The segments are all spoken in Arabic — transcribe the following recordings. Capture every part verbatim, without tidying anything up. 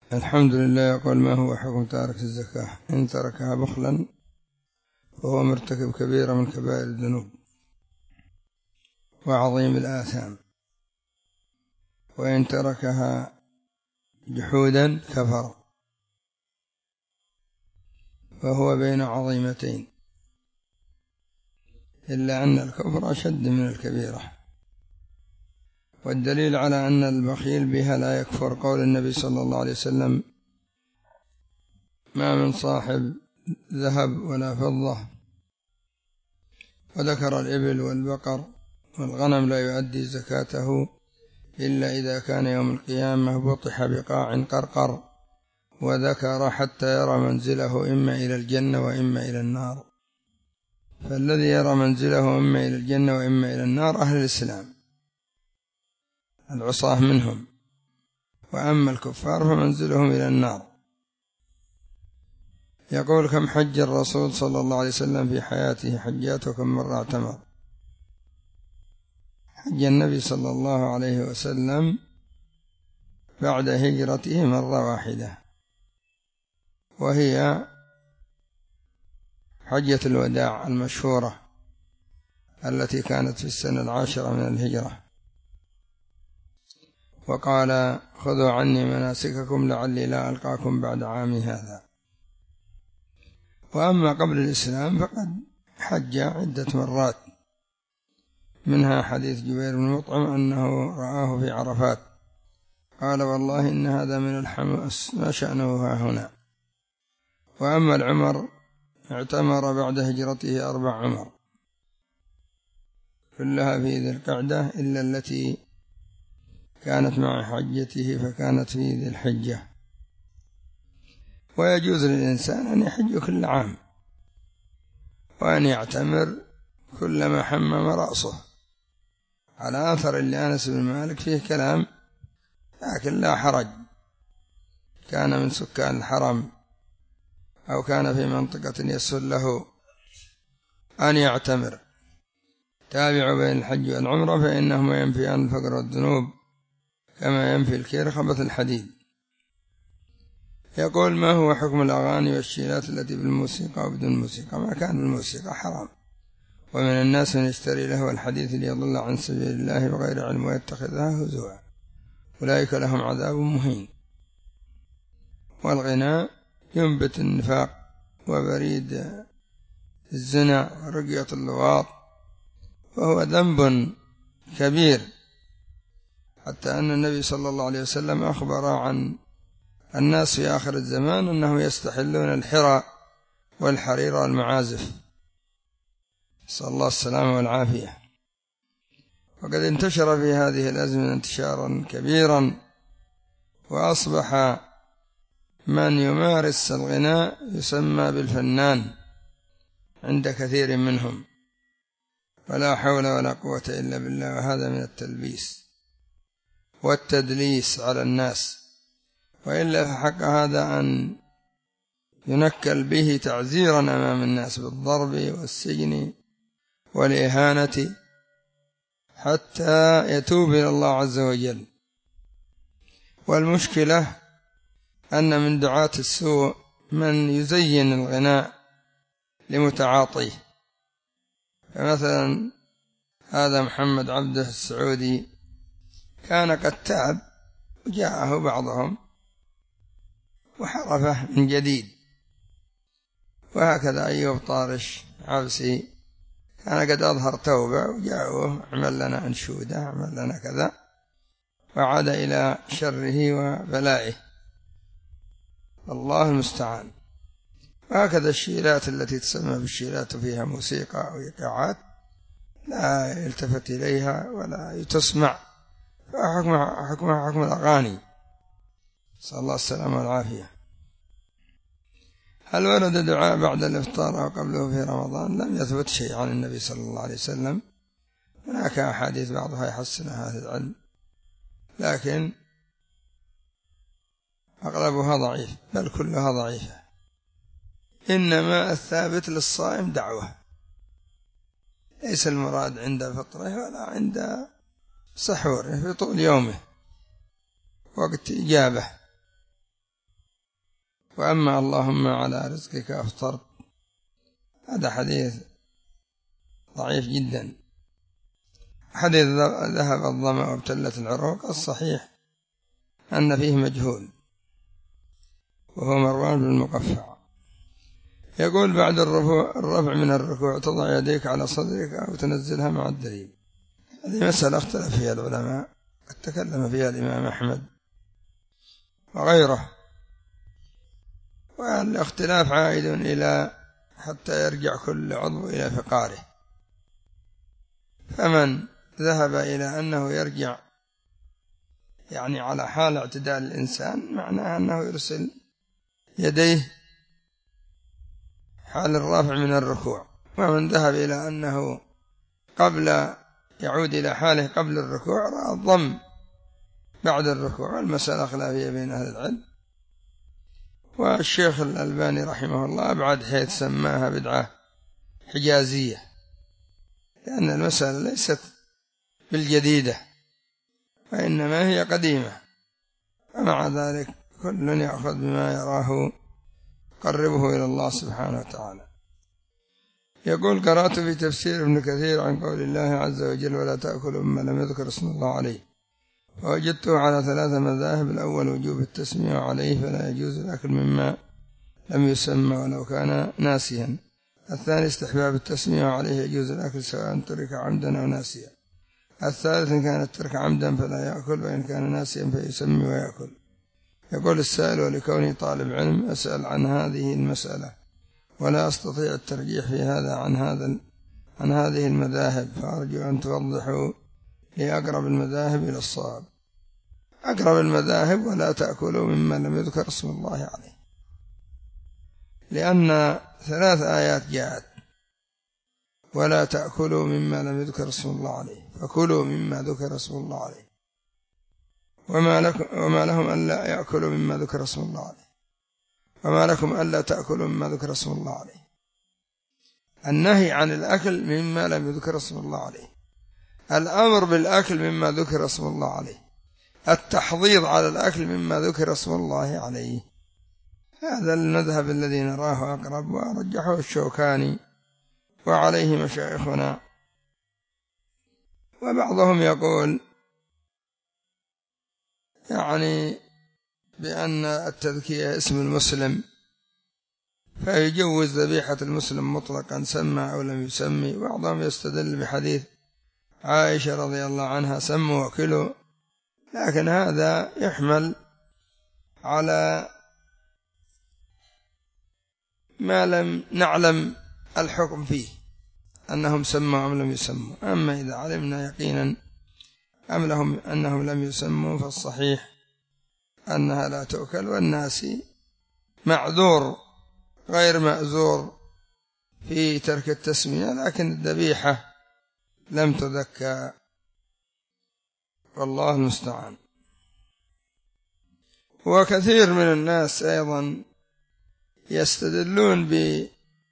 الحمد لله. يقول: ما هو حكم تارك الزكاة إن تركها بخلا وهو مرتكب كبيرة من كبائر الذنوب وعظيم الآثام، وإن تركها جحودا كفر، فهو بين عظيمتين، إلا أن الكفر أشد من الكبيرة. والدليل على أن البخيل بها لا يكفر قول النبي صلى الله عليه وسلم: ما من صاحب ذهب ولا فضة، وذكر الإبل والبقر والغنم لا يؤدي زكاته إلا إذا كان يوم القيامة بطح بقاع قرقر، وذكر حتى يرى منزله إما إلى الجنة وإما إلى النار. فالذي يرى منزله إما إلى الجنة وإما إلى النار أهل الإسلام العصاة منهم، وأما الكفار فمنزلهم إلى النار. يقول: كم حج الرسول صلى الله عليه وسلم في حياته حجات وكم مرة اعتمر؟ حج النبي صلى الله عليه وسلم بعد هجرته مرة واحدة، وهي حجة الوداع المشهورة التي كانت في السنة العاشرة من الهجرة، وقال: خذوا عني مناسككم لعلي لا ألقاكم بعد عامي هذا. وأما قبل الإسلام فقد حج عدة مرات، منها حديث جبير بن مطعم أنه رآه في عرفات قال: والله إن هذا من الحماس ما شأنه ها هنا. وأما العمر اعتمر بعد هجرته أربع عمر كلها في ذي القعدة إلا التي كانت مع حجته فكانت في ذي الحجة. ويجوز للإنسان أن يحج كل عام وأن يعتمر كلما حمم رأسه، على أثر لأنس بن مالك فيه كلام، لكن لا حرج، كان من سكان الحرم أو كان في منطقة يسهل له أن يعتمر. تابعوا بين الحج والعمرة فإنهما ينفيان الفقر والذنوب كما ينفي الكير خبث الحديد. يقول: ما هو حكم الأغاني والشيلات التي بالموسيقى وبدون موسيقى؟ ما كان بالموسيقى حرام، ومن الناس من يشتري له الحديث ليضل عن سبيل الله بغير علم ويتخذها هزوا، أولئك لهم عذاب مهين. والغناء ينبت النفاق وبريد الزنا ورقية اللواط، وهو ذنب كبير، حتى أن النبي صلى الله عليه وسلم أخبر عن الناس في آخر الزمان أنهم يستحلون الحرى والحرير والمعازف، نسأل الله السلامة والعافية. وقد انتشر في هذه الأزمنة انتشارا كبيرا، وأصبح من يمارس الغناء يسمى بالفنان عند كثير منهم، ولا حول ولا قوة إلا بالله. وهذا من التلبيس والتدليس على الناس، وإلا فحق هذا أن ينكل به تعزيرا أمام الناس بالضرب والسجن والإهانة حتى يتوب إلى الله عز وجل. والمشكلة أن من دعاة السوء من يزين الغناء لمتعاطيه، فمثلا هذا محمد عبده السعودي كان قد تاب وجاءه بعضهم وحرفه من جديد، وهكذا أيوب طارش عبسي كان قد أظهر توبة وجاءوه: اعمل لنا أنشودة، اعمل لنا كذا، وعاد إلى شره وبلائه، الله المستعان. وهكذا الشيلات التي تسمى بالشيلات فيها موسيقى أو إيقاعات لا يلتفت إليها ولا تسمع، فحكمها حكمها حكم الأغاني، صلى الله السلامة والعافية. هل ورد دعاء بعد الإفطار أو قبله في رمضان؟ لم يثبت شيء عن النبي صلى الله عليه وسلم، هناك أحاديث بعضها يحسنها أهل العلم، لكن أغلبها ضعيف، بل كلها ضعيفة. إنما الثابت للصائم دعوة، ليس المراد عند فطره ولا عند سحوره، في طول يومه وقت إجابة. وأما اللهم على رزقك أفطرت هذا حديث ضعيف جدا. حديث ذهب الظمأ وابتلت العروق الصحيح أن فيه مجهول وهو مروان بن المقفع. يقول بعد الرفع من الركوع تضع يديك على صدرك أو تنزلها مع الدليل. هذه مسألة اختلف فيها العلماء، قد تكلم فيها الإمام أحمد وغيره، والاختلاف عائد إلى حتى يرجع كل عضو إلى فقاره. فمن ذهب إلى أنه يرجع يعني على حال اعتدال الإنسان معناه أنه يرسل يديه حال الرافع من الركوع، ومن ذهب إلى أنه قبل يعود إلى حاله قبل الركوع رأى الضم بعد الركوع. والمسألة خلافية بين أهل العلم، والشيخ الألباني رحمه الله أبعد حيث سماها بدعة حجازية، لأن المسألة ليست بالجديدة وإنما هي قديمة، ومع ذلك كل يأخذ بما يراه قربه إلى الله سبحانه وتعالى. يقول قرأت في تفسير ابن كثير عن قول الله عز وجل ولا تأكلوا مما لم يذكر اسم الله عليه، ووجدته على ثلاثة مذاهب: الأول وجوب التسمية عليه فلا يجوز الأكل مما لم يسمى ولو كان ناسيا. الثاني استحباب التسمية عليه يجوز الأكل سواء ترك عمدا أو ناسيا. الثالث إن كان الترك عمدا فلا يأكل، وإن كان ناسيا فيسمي ويأكل. يقول السائل ولكوني طالب علم أسأل عن هذه المسألة ولا أستطيع الترجيح في هذا عن هذا عن هذه المذاهب، فأرجو أن توضحوا لي أقرب المذاهب إلى الصواب. أقرب المذاهب ولا تأكلوا مما لم يذكر اسم الله عليه، لأن ثلاث آيات جاءت ولا تأكلوا مما لم يذكر اسم الله عليه، فكلوا مما ذكر اسم الله عليه. وما لكم وما لهم ألا يأكلوا مما ذكر اسم الله عليه، وما لكم ألا تأكلوا مما ذكر اسم الله عليه. النهي عن الأكل مما لم يذكر اسم الله عليه، الأمر بالأكل مما ذكر اسم الله عليه، التحضيض على الأكل مما ذكر اسم الله عليه. هذا المذهب الذي نراه أقرب ورجحه الشوكاني وعليه مشايخنا. وبعضهم يقول يعني بأن التذكية اسم المسلم فيجوز ذبيحة المسلم مطلقا سمى أو لم يسمي. بعضهم يستدل بحديث عائشة رضي الله عنها سموا وكلوا، لكن هذا يحمل على ما لم نعلم الحكم فيه أنهم سموا أم لم يسموا. أما إذا علمنا يقينا أم لهم أنهم لم يسموا فالصحيح أنها لا تؤكل، والناس معذور غير مأزور في ترك التسمية، لكن الذبيحة لم تذكى والله المستعان. وكثير من الناس أيضا يستدلون ب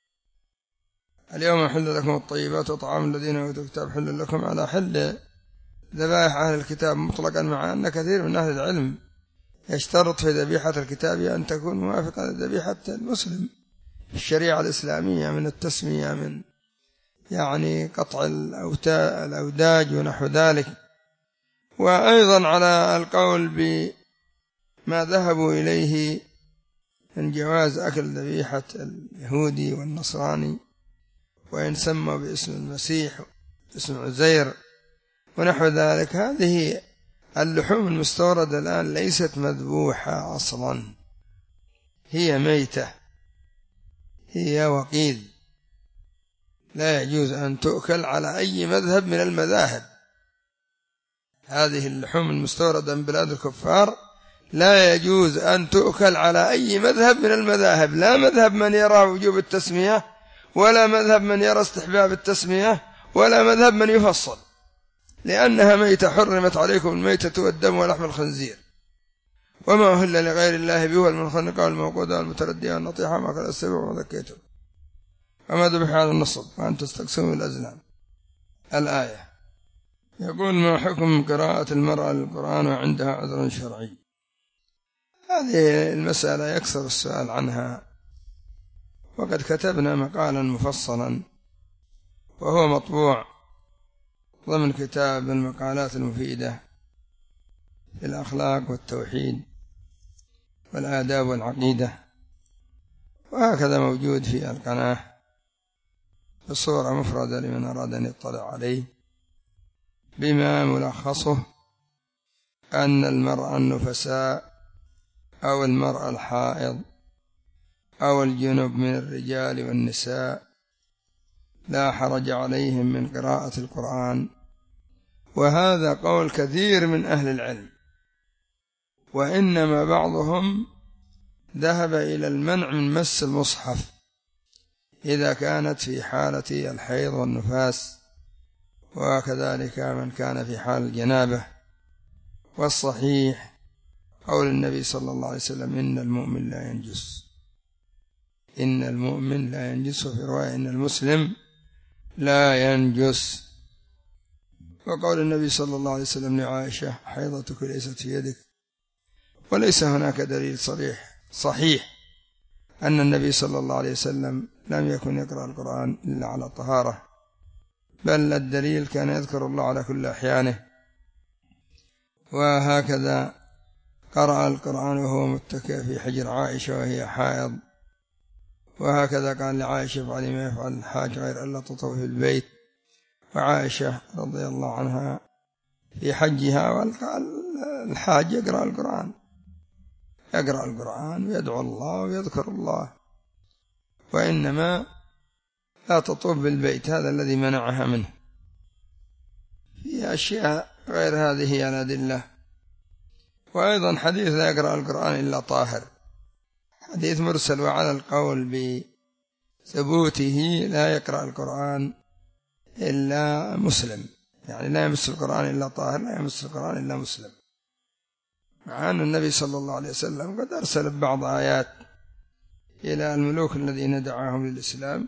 اليوم حل لكم الطيبات وطعام الذين أوتوا الكتاب حل لكم على حل ذبائح أهل الكتاب مطلقا، مع أن كثير من أهل العلم يشترط في ذبيحة الكتاب أن تكون موافقة لذبيحة المسلم في الشريعة الإسلامية من التسمية، من يعني قطع الأوداج ونحو ذلك. وأيضا على القول بما ذهبوا إليه من جواز أكل ذبيحة اليهودي والنصراني وإن سموا باسم المسيح اسم عزير ونحو ذلك. هذه اللحوم المستوردة الآن ليست مذبوحة أصلا، هي ميتة، هي وقيد، لا يجوز أن تؤكل على أي مذهب من المذاهب. هذه اللحوم المستوردة من بلاد الكفار لا يجوز أن تؤكل على أي مذهب من المذاهب، لا مذهب من يرى وجوب التسمية، ولا مذهب من يرى استحباب التسمية، ولا مذهب من يفصل، لأنها ميتة. حرمت عليكم الميتة والدم ولحم الخنزير وما أهل لغير الله به والمنخنقة والموقودة والمتردية والنطيحة ما قال السبع وذكيته وما ذبح على النصب وأن تستقسموا الأزلام. الآية. يقول ما حكم قراءة المرأة للقرآن وعندها عذر شرعي؟ هذه المسألة يكثر السؤال عنها، وقد كتبنا مقالا مفصلا وهو مطبوع ضمن كتاب المقالات المفيدة في الأخلاق والتوحيد والآداب والعقيدة، وهكذا موجود في القناة بصورة مفردة لمن أراد أن يطلع عليه، بما ملخصه أن المرأة النفساء أو المرأة الحائض أو الجنب من الرجال والنساء لا حرج عليهم من قراءة القرآن، وهذا قول كثير من أهل العلم، وإنما بعضهم ذهب إلى المنع من مس المصحف إذا كانت في حالة الحيض والنفاس، وكذلك من كان في حال الجنابة. والصحيح قول النبي صلى الله عليه وسلم إن المؤمن لا ينجس، إن المؤمن لا ينجس، وفي رواية إن المسلم لا ينجس. وقول النبي صلى الله عليه وسلم لعائشة حيضتك ليست في يدك. وليس هناك دليل صريح صحيح أن النبي صلى الله عليه وسلم لم يكن يقرأ القرآن إلا على طهارة، بل الدليل كان يذكر الله على كل أحيانه، وهكذا قرأ القرآن وهو متكئ في حجر عائشة وهي حائض، وهكذا قال لعائشة افعلي ما يفعل الحاج غير ألا تطوفي في البيت. وعائشة رضي الله عنها في حجها والحاج يقرأ القرآن يقرأ القرآن ويدعو الله ويذكر الله، وإنما لا تطوف بالبيت، هذا الذي منعها منه. في أشياء غير هذه هي الأدلة. وأيضا حديث لا يقرأ القرآن إلا طاهر، حديث مرسل، وعلى القول بثبوته لا يقرأ القرآن إلا مسلم، يعني لا يمس القرآن إلا طاهر، لا يمس القرآن إلا مسلم، مع أن النبي صلى الله عليه وسلم قد أرسل بعض آيات إلى الملوك الذين دعاهم للإسلام.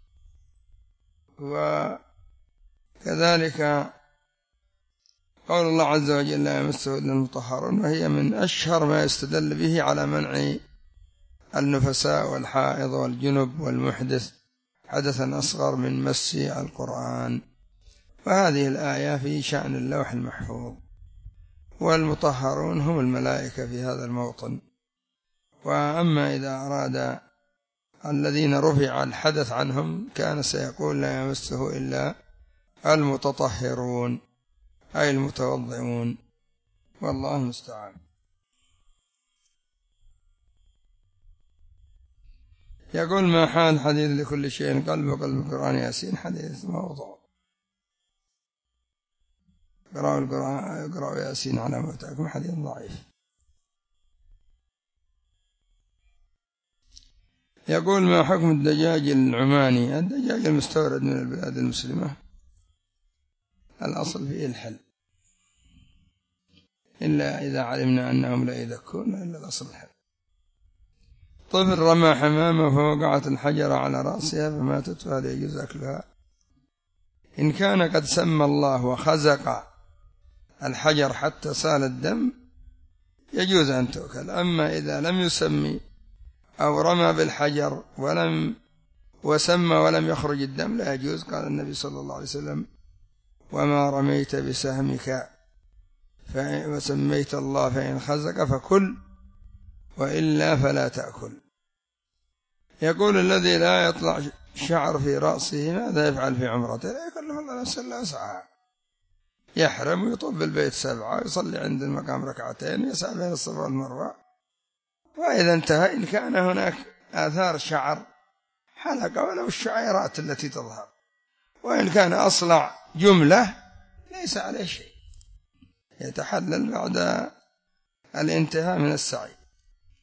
وكذلك قول الله عز وجل لا يمسه إلا المطهرون، وهي من أشهر ما يستدل به على منع النفساء والحائض والجنب والمحدث حدثا أصغر من مس القرآن. وهذه الآية في شأن اللوح المحفوظ، والمطهرون هم الملائكة في هذا الموطن. وأما إذا أراد الذين رفع الحدث عنهم كان سيقول لا يمسه إلا المتطهرون أي المتوضعون، والله المستعان. يقول ما حال حديث لكل شيء قلب وقلب القرآن ياسين؟ حديث موضوع، اقرأوا القرآن اقرأوا ياسين على موتاكم، حديث ضعيف. يقول ما حكم الدجاج العماني؟ الدجاج المستورد من البلاد المسلمة الأصل فيه الحل، إلا إذا علمنا أنهم لا يذكون، إلا الأصل الحل. طفل رمى حمامة فوقعت الحجرة على رأسها فماتت، فهل يجوز أكلها؟ إن كان قد سمى الله وخزق الحجر حتى سال الدم يجوز أن تؤكل. أما إذا لم يسمي أو رمى بالحجر ولم وسمى ولم يخرج الدم لا يجوز. قال النبي صلى الله عليه وسلم وما رميت بسهمك وسميت الله فإن خزق فكل وإلا فلا تأكل. يقول الذي لا يطلع شعر في رأسه ماذا يفعل في عمرته؟ لا يكلف الله نفسا إلا وسعها، يحرم ويطوف بالبيت سبعة ويصلي عند المقام ركعتين ويسعى بين الصفا والمروة، وإذا انتهى إن كان هناك آثار شعر حلق ولو الشعيرات التي تظهر، وإن كان أصلع جملة ليس عليه شيء، يتحلل بعد الانتهاء من السعي.